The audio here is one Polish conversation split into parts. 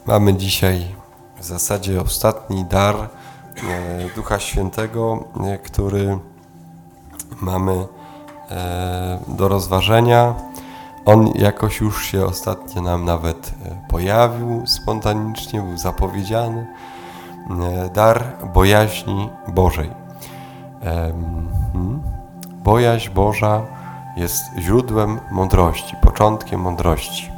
Mamy dzisiaj w zasadzie ostatni dar Ducha Świętego, który mamy do rozważenia. On jakoś już się ostatnio nam nawet pojawił spontanicznie, był zapowiedziany. Dar bojaźni Bożej. Bojaźń Boża jest źródłem mądrości, początkiem mądrości.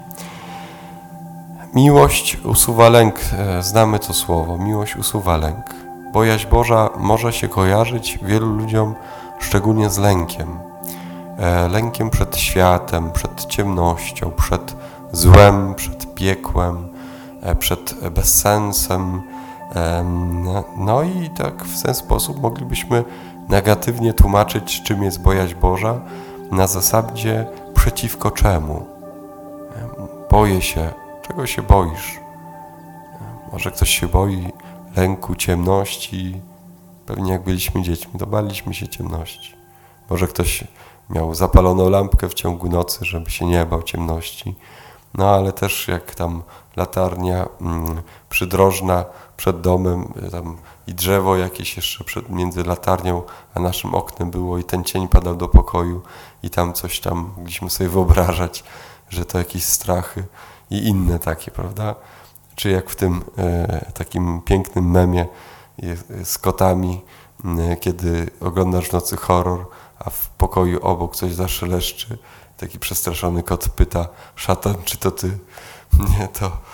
Miłość usuwa lęk, znamy to słowo, miłość usuwa lęk. Bojaźń Boża może się kojarzyć wielu ludziom szczególnie z lękiem. Lękiem przed światem, przed ciemnością, przed złem, przed piekłem, przed bezsensem. No i tak w ten sposób moglibyśmy negatywnie tłumaczyć, czym jest bojaźń Boża, na zasadzie przeciwko czemu. Boję się. Czego się boisz? Może ktoś się boi lęku, ciemności. Pewnie jak byliśmy dziećmi, to baliśmy się ciemności. Może ktoś miał zapaloną lampkę w ciągu nocy, żeby się nie bał ciemności. No ale też jak tam latarnia przydrożna przed domem tam i drzewo jakieś jeszcze między latarnią a naszym oknem było i ten cień padał do pokoju i tam coś tam mogliśmy sobie wyobrażać, że to jakieś strachy i inne takie, prawda? Czy jak w tym takim pięknym memie z kotami, kiedy oglądasz w nocy horror, a w pokoju obok coś zaszeleszczy, taki przestraszony kot pyta: szatan, czy to ty? Nie,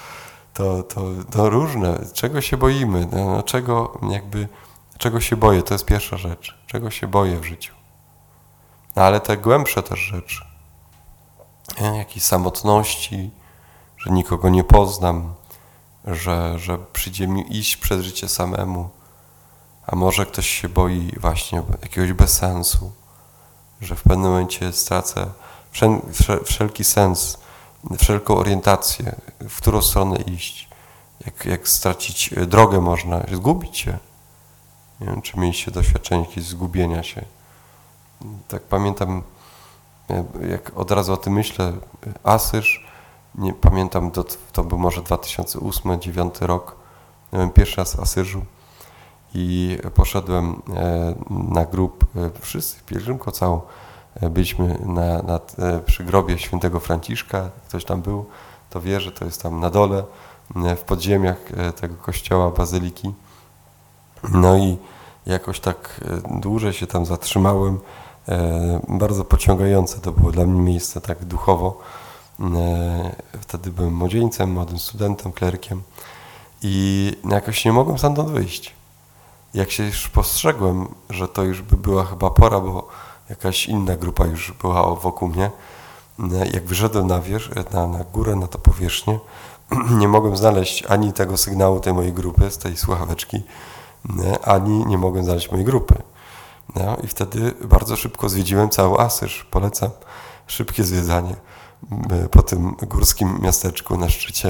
to różne. Czego się boimy? No, czego się boję? To jest pierwsza rzecz. Czego się boję w życiu? No, ale te głębsze też rzeczy. Jakiejś samotności, że nikogo nie poznam, że przyjdzie mi iść przez życie samemu, a może ktoś się boi właśnie jakiegoś bezsensu, że w pewnym momencie stracę wszelki sens, wszelką orientację, w którą stronę iść, jak stracić drogę można, zgubić się. Nie wiem, czy mieliście doświadczenie jakiegoś zgubienia się. Tak pamiętam, jak od razu o tym myślę, Asyż, nie pamiętam, to był może 2008-2009 rok, byłem pierwszy raz w Asyżu i poszedłem na grób, wszyscy, pielgrzymką całą, byliśmy przy grobie świętego Franciszka, ktoś tam był, to wie, że to jest tam na dole, w podziemiach tego kościoła, bazyliki. No i jakoś tak dłużej się tam zatrzymałem, bardzo pociągające to było dla mnie miejsce tak duchowo. Wtedy byłem młodzieńcem, młodym studentem, klerkiem i jakoś nie mogłem stamtąd wyjść. Jak się już postrzegłem, że to już by była chyba pora, bo jakaś inna grupa już była wokół mnie, jak wyszedłem na górę, na to powierzchnię, nie mogłem znaleźć ani tego sygnału tej mojej grupy, z tej słuchaweczki, ani nie mogłem znaleźć mojej grupy. No, i wtedy bardzo szybko zwiedziłem cały Asyż. Polecam szybkie zwiedzanie po tym górskim miasteczku na szczycie.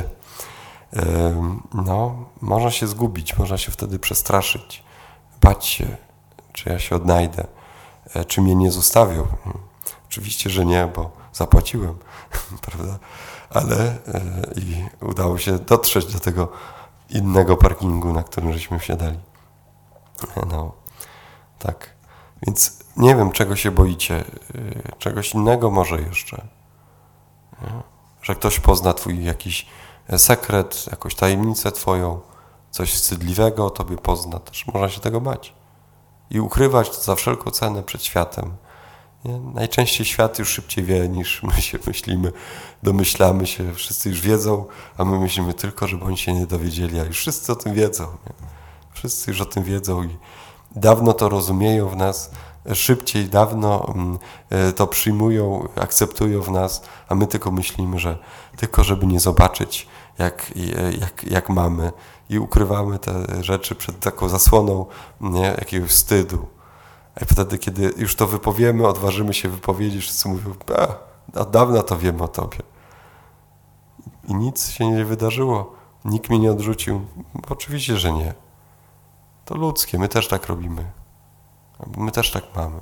No, można się zgubić, można się wtedy przestraszyć, bać się, czy ja się odnajdę, czy mnie nie zostawią. Oczywiście, że nie, bo zapłaciłem, prawda? Ale i udało się dotrzeć do tego innego parkingu, na którym żeśmy wsiadali. No, tak. Więc nie wiem, czego się boicie. Czegoś innego może jeszcze. Nie? Że ktoś pozna twój jakiś sekret, jakąś tajemnicę twoją, coś wstydliwego o tobie pozna. Też można się tego bać. I ukrywać to za wszelką cenę przed światem. Nie? Najczęściej świat już szybciej wie, niż my się myślimy, domyślamy się, wszyscy już wiedzą, a my myślimy tylko, żeby oni się nie dowiedzieli, a już wszyscy o tym wiedzą. Nie? Wszyscy już o tym wiedzą i dawno to rozumieją w nas, szybciej, dawno to przyjmują, akceptują w nas, a my tylko myślimy, że tylko żeby nie zobaczyć, jak mamy i ukrywamy te rzeczy przed taką zasłoną, nie, jakiegoś wstydu. A wtedy, kiedy już to wypowiemy, odważymy się wypowiedzieć, wszyscy mówią: od dawna to wiemy o tobie. I nic się nie wydarzyło. Nikt mnie nie odrzucił. Oczywiście, że nie. To ludzkie, my też tak robimy. My też tak mamy.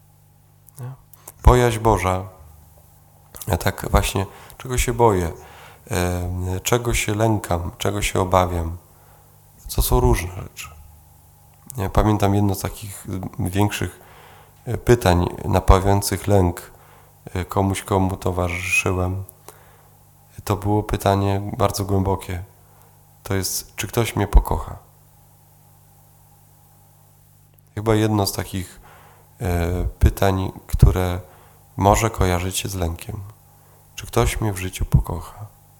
Bojaźń Boża, ja tak właśnie, czego się boję? czego się lękam, czego się obawiam. To są różne rzeczy. Ja pamiętam jedno z takich większych pytań napawiających lęk komuś, komu towarzyszyłem. To było pytanie bardzo głębokie. To jest, czy ktoś mnie pokocha? Chyba jedno z takich pytań, które może kojarzyć się z lękiem. Czy ktoś mnie w życiu pokocha?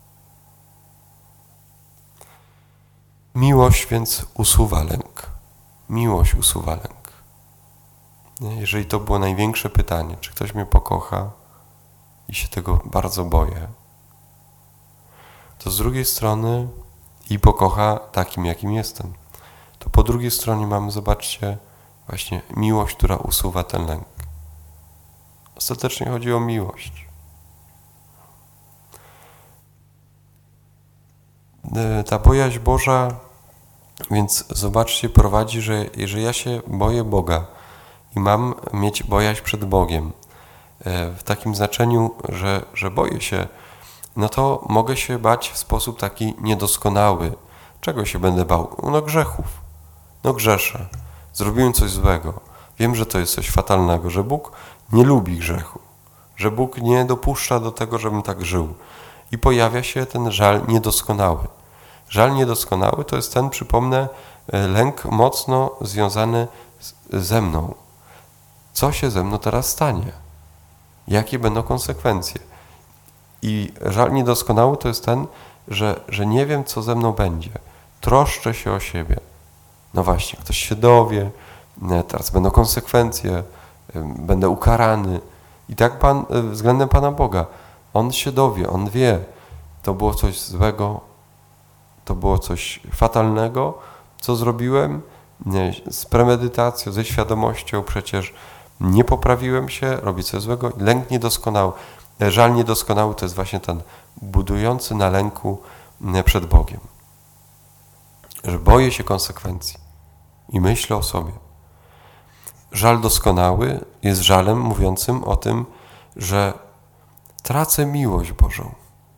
Miłość więc usuwa lęk. Miłość usuwa lęk. Jeżeli to było największe pytanie, czy ktoś mnie pokocha i się tego bardzo boję, to z drugiej strony i pokocha takim, jakim jestem. To po drugiej stronie mamy, zobaczcie, właśnie miłość, która usuwa ten lęk. Ostatecznie chodzi o miłość. Ta bojaźń Boża, więc zobaczcie, prowadzi, że jeżeli ja się boję Boga i mam mieć bojaźń przed Bogiem, w takim znaczeniu, że boję się, no to mogę się bać w sposób taki niedoskonały. Czego się będę bał? No grzechów. No grzeszę. Zrobiłem coś złego. Wiem, że to jest coś fatalnego, że Bóg nie lubi grzechu, że Bóg nie dopuszcza do tego, żebym tak żył. I pojawia się ten żal niedoskonały. Żal niedoskonały to jest ten, przypomnę, lęk mocno związany ze mną. Co się ze mną teraz stanie? Jakie będą konsekwencje? I żal niedoskonały to jest ten, że nie wiem, co ze mną będzie. Troszczę się o siebie. No właśnie, ktoś się dowie, teraz będą konsekwencje, będę ukarany. I tak względem Pana Boga. On się dowie, On wie. To było coś złego, to było coś fatalnego, co zrobiłem z premedytacją, ze świadomością. Przecież nie poprawiłem się, robię coś złego. Lęk niedoskonały. Żal niedoskonały to jest właśnie ten budujący na lęku przed Bogiem. Że boję się konsekwencji i myślę o sobie. Żal doskonały jest żalem mówiącym o tym, że tracę miłość Bożą.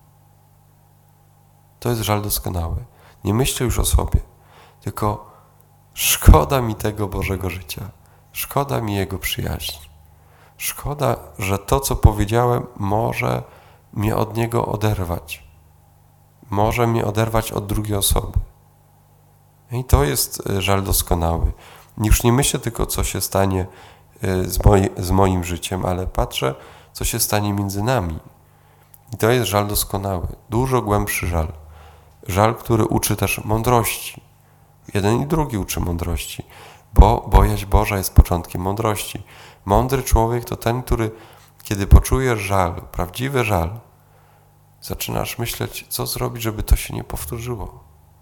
To jest żal doskonały. Nie myślę już o sobie, tylko szkoda mi tego Bożego życia. Szkoda mi Jego przyjaźni. Szkoda, że to, co powiedziałem, może mnie od Niego oderwać. Może mnie oderwać od drugiej osoby. I to jest żal doskonały. Już nie myślę tylko, co się stanie z moim życiem, ale patrzę, co się stanie między nami. I to jest żal doskonały. Dużo głębszy żal. Żal, który uczy też mądrości. Jeden i drugi uczy mądrości, bo bojaźń Boża jest początkiem mądrości. Mądry człowiek to ten, który, kiedy poczujesz żal, prawdziwy żal, zaczynasz myśleć, co zrobić, żeby to się nie powtórzyło.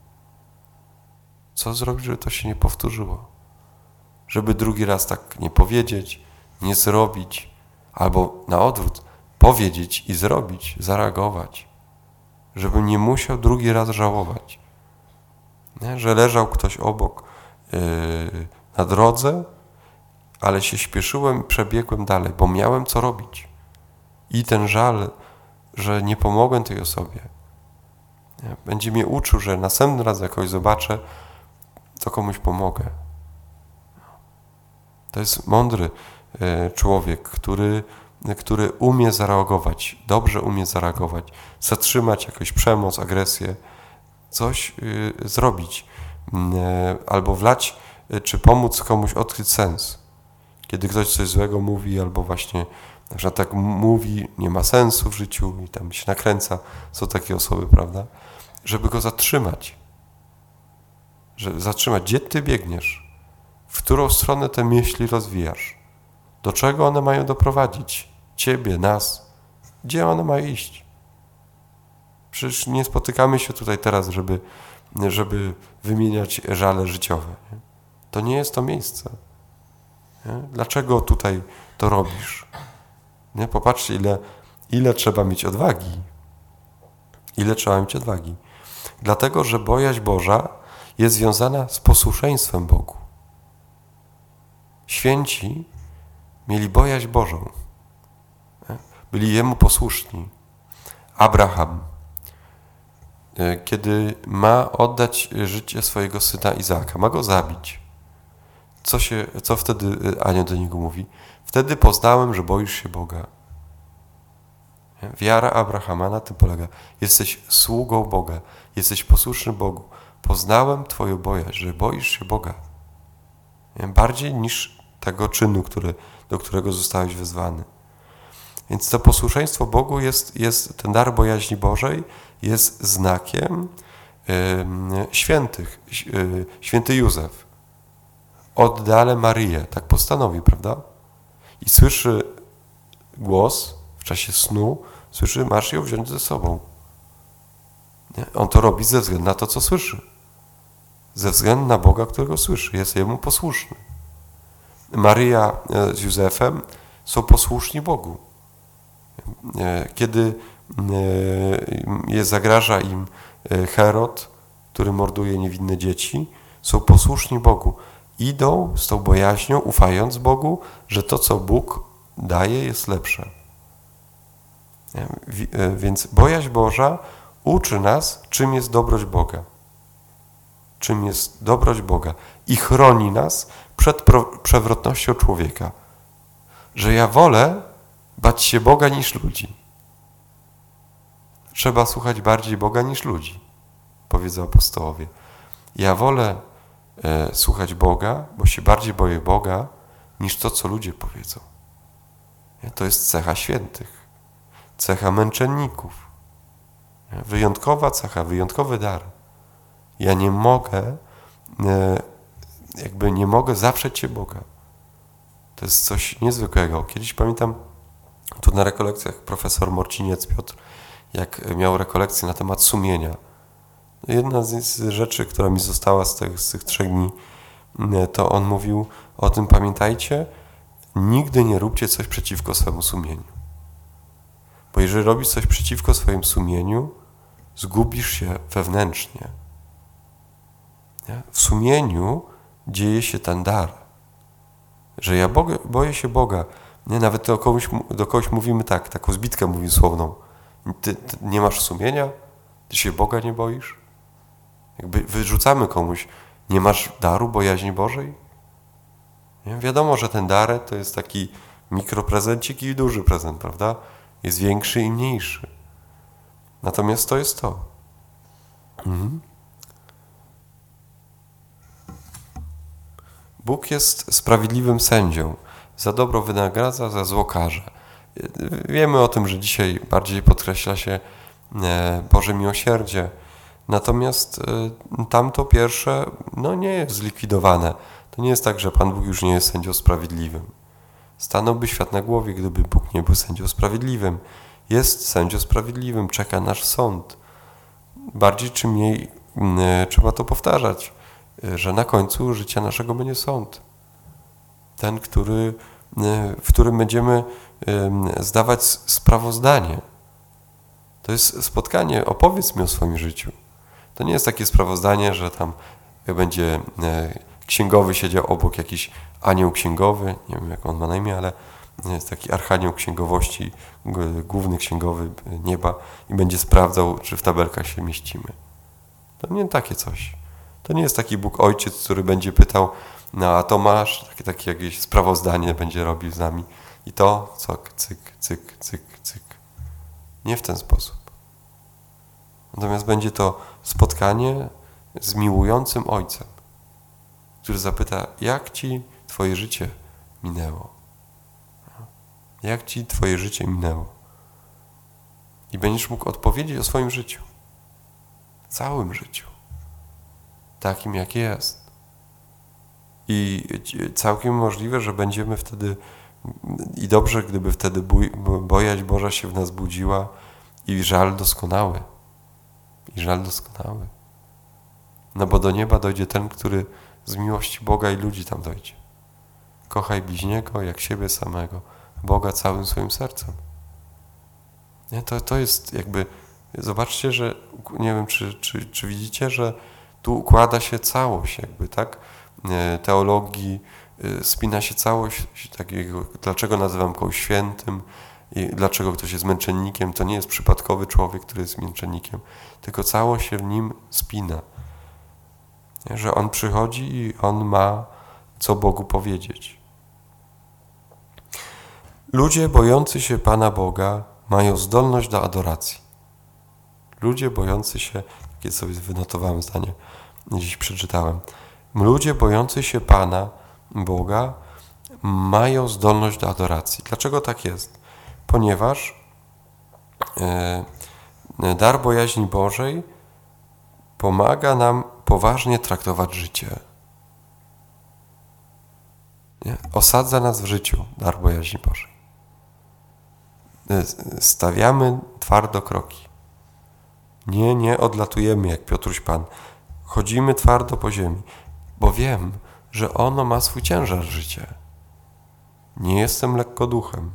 Co zrobić, żeby to się nie powtórzyło? Żeby drugi raz tak nie powiedzieć, nie zrobić, albo na odwrót, powiedzieć i zrobić, zareagować. Żebym nie musiał drugi raz żałować. Nie? Że leżał ktoś obok na drodze, ale się śpieszyłem i przebiegłem dalej, bo miałem co robić. I ten żal, że nie pomogłem tej osobie, nie? Będzie mnie uczył, że następny raz jak kogoś zobaczę, to komuś pomogę. To jest mądry człowiek, który umie zareagować, dobrze umie zareagować, zatrzymać jakąś przemoc, agresję, coś zrobić, albo wlać, czy pomóc komuś odkryć sens. Kiedy ktoś coś złego mówi, albo właśnie na przykład tak mówi, nie ma sensu w życiu i tam się nakręca, są takie osoby, prawda? Żeby go zatrzymać. Zatrzymać, gdzie ty biegniesz? W którą stronę te myśli rozwijasz? Do czego one mają doprowadzić? Ciebie, nas. Gdzie one mają iść? Przecież nie spotykamy się tutaj teraz, żeby wymieniać żale życiowe. Nie? To nie jest to miejsce. Nie? Dlaczego tutaj to robisz? Nie? Popatrzcie, ile trzeba mieć odwagi. Ile trzeba mieć odwagi. Dlatego, że bojaźń Boża jest związana z posłuszeństwem Bogu. Święci mieli bojaźń Bożą. Byli Jemu posłuszni. Abraham kiedy ma oddać życie swojego syna Izaaka, ma go zabić. Co wtedy anioł do niego mówi? Wtedy poznałem, że boisz się Boga. Wiara Abrahama na tym polega. Jesteś sługą Boga, jesteś posłuszny Bogu. Poznałem Twoją bojaźń, że boisz się Boga. Bardziej niż tego czynu, do którego zostałeś wezwany. Więc to posłuszeństwo Bogu ten dar bojaźni Bożej jest znakiem świętych. Święty Józef oddale Maryję, tak postanowił, prawda? I słyszy głos w czasie snu, słyszy, masz ją wziąć ze sobą. Nie? On to robi ze względu na to, co słyszy. Ze względu na Boga, którego słyszy. Jest Jemu posłuszny. Maryja z Józefem są posłuszni Bogu. Kiedy zagraża im Herod, który morduje niewinne dzieci, są posłuszni Bogu. Idą z tą bojaźnią, ufając Bogu, że to, co Bóg daje, jest lepsze. Więc bojaźń Boża uczy nas, czym jest dobroć Boga. Czym jest dobroć Boga. I chroni nas przed przewrotnością człowieka. Że ja wolę bać się Boga niż ludzi. Trzeba słuchać bardziej Boga niż ludzi, powiedzą apostołowie. Ja wolę słuchać Boga, bo się bardziej boję Boga, niż to, co ludzie powiedzą. To jest cecha świętych, cecha męczenników. Wyjątkowa cecha, wyjątkowy dar. Ja nie mogę zaprzeć się Boga. To jest coś niezwykłego. Kiedyś pamiętam, tu na rekolekcjach profesor Morciniec Piotr, jak miał rekolekcję na temat sumienia. Jedna z rzeczy, która mi została z tych 3 dni, to on mówił o tym, pamiętajcie, nigdy nie róbcie coś przeciwko swemu sumieniu. Bo jeżeli robisz coś przeciwko swojemu sumieniu, zgubisz się wewnętrznie. Nie? W sumieniu dzieje się ten dar. Że ja boję się Boga. Nie, nawet do kogoś mówimy tak, taką zbitkę mówimy słowną. Ty nie masz sumienia? Ty się Boga nie boisz? Jakby wyrzucamy komuś, nie masz daru bojaźni Bożej? Nie? Wiadomo, że ten dar to jest taki mikroprezencik i duży prezent, prawda? Jest większy i mniejszy. Natomiast to jest to. Bóg jest sprawiedliwym sędzią. Za dobro wynagradza, za zło karze. Wiemy o tym, że dzisiaj bardziej podkreśla się Boże miłosierdzie. Natomiast tamto pierwsze nie jest zlikwidowane. To nie jest tak, że Pan Bóg już nie jest sędzią sprawiedliwym. Stanąłby świat na głowie, gdyby Bóg nie był sędzią sprawiedliwym. Jest sędzią sprawiedliwym, czeka nasz sąd. Bardziej czy mniej trzeba to powtarzać, że na końcu życia naszego będzie sąd. Ten, w którym będziemy zdawać sprawozdanie. To jest spotkanie, opowiedz mi o swoim życiu. To nie jest takie sprawozdanie, że tam będzie księgowy siedział obok, jakiś anioł księgowy, nie wiem jak on ma na imię, ale jest taki archanioł księgowości, główny księgowy nieba i będzie sprawdzał, czy w tabelkach się mieścimy. To nie takie coś. To nie jest taki Bóg Ojciec, który będzie pytał, a to masz, takie jakieś sprawozdanie będzie robił z nami. I to, cyk, cyk, cyk, cyk. Nie w ten sposób. Natomiast będzie to spotkanie z miłującym Ojcem, który zapyta, jak Ci Twoje życie minęło? Jak Ci Twoje życie minęło? I będziesz mógł odpowiedzieć o swoim życiu. Całym życiu. Takim, jak jest. I całkiem możliwe, że będziemy wtedy, i dobrze, gdyby wtedy bojaźń Boża się w nas budziła i żal doskonały. No bo do nieba dojdzie ten, który z miłości Boga i ludzi tam dojdzie. Kochaj bliźniego jak siebie samego, Boga całym swoim sercem. Nie? To jest jakby, zobaczcie, że, nie wiem, czy widzicie, że tu układa się całość jakby, tak? Teologii, spina się całość takiego, dlaczego nazywam kogoś świętym, I dlaczego ktoś jest męczennikiem, to nie jest przypadkowy człowiek, który jest męczennikiem, tylko całość się w nim spina. Nie? Że on przychodzi i on ma co Bogu powiedzieć. Ludzie bojący się Pana Boga mają zdolność do adoracji. Ludzie bojący się, kiedy sobie wynotowałem zdanie, dziś przeczytałem. Ludzie bojący się Pana Boga mają zdolność do adoracji. Dlaczego tak jest? Ponieważ dar bojaźni Bożej pomaga nam poważnie traktować życie. Nie? Osadza nas w życiu dar bojaźni Bożej. Stawiamy twardo kroki. Nie odlatujemy jak Piotruś Pan. Chodzimy twardo po ziemi, bo wiem, że ono ma swój ciężar życie. Nie jestem lekkoduchem.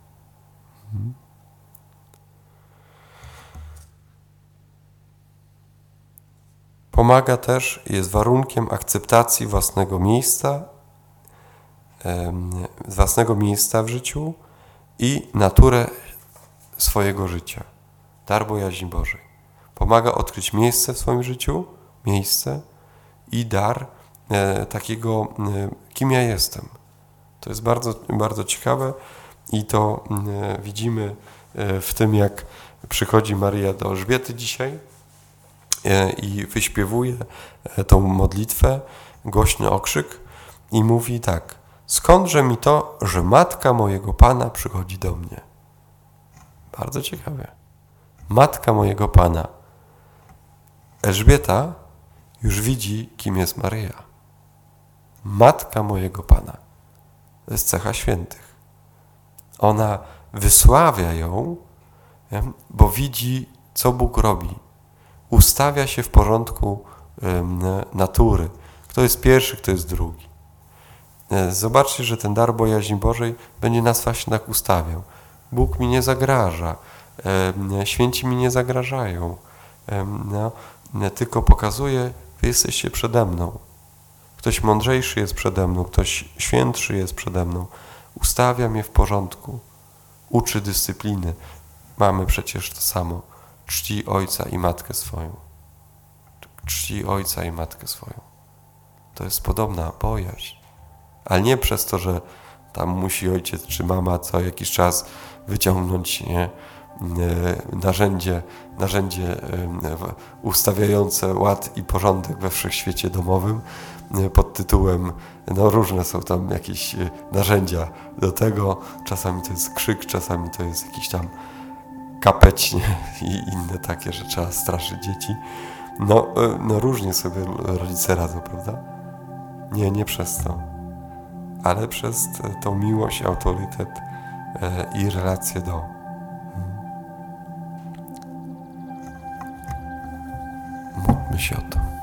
Pomaga też, jest warunkiem akceptacji własnego miejsca w życiu i naturę swojego życia. Dar bojaźni Bożej. Pomaga odkryć miejsce w swoim życiu, i dar takiego, kim ja jestem. To jest bardzo, bardzo ciekawe i to widzimy w tym, jak przychodzi Maryja do Elżbiety dzisiaj i wyśpiewuje tą modlitwę, głośny okrzyk i mówi tak: skądże mi to, że matka mojego Pana przychodzi do mnie? Bardzo ciekawe. Matka mojego Pana. Elżbieta już widzi, kim jest Maryja. Matka mojego Pana. To jest cecha świętych. Ona wysławia ją, bo widzi, co Bóg robi. Ustawia się w porządku natury. Kto jest pierwszy, kto jest drugi. Zobaczcie, że ten dar bojaźni Bożej będzie nas właśnie tak ustawiał. Bóg mi nie zagraża. Święci mi nie zagrażają. Tylko pokazuje, wy jesteście przede mną. Ktoś mądrzejszy jest przede mną, ktoś świętszy jest przede mną. Ustawia mnie w porządku. Uczy dyscypliny. Mamy przecież to samo. Czci ojca i matkę swoją. Czci ojca i matkę swoją. To jest podobna bojaźń. Ale nie przez to, że tam musi ojciec czy mama co jakiś czas wyciągnąć narzędzie ustawiające ład i porządek we wszechświecie domowym pod tytułem, różne są tam jakieś narzędzia do tego, czasami to jest krzyk, czasami to jest jakiś tam kapeć i inne takie, że trzeba straszyć dzieci. Różnie sobie rodzice radzą, prawda? Nie przez to, ale przez tą miłość, autorytet i relację do. Módlmy się o to.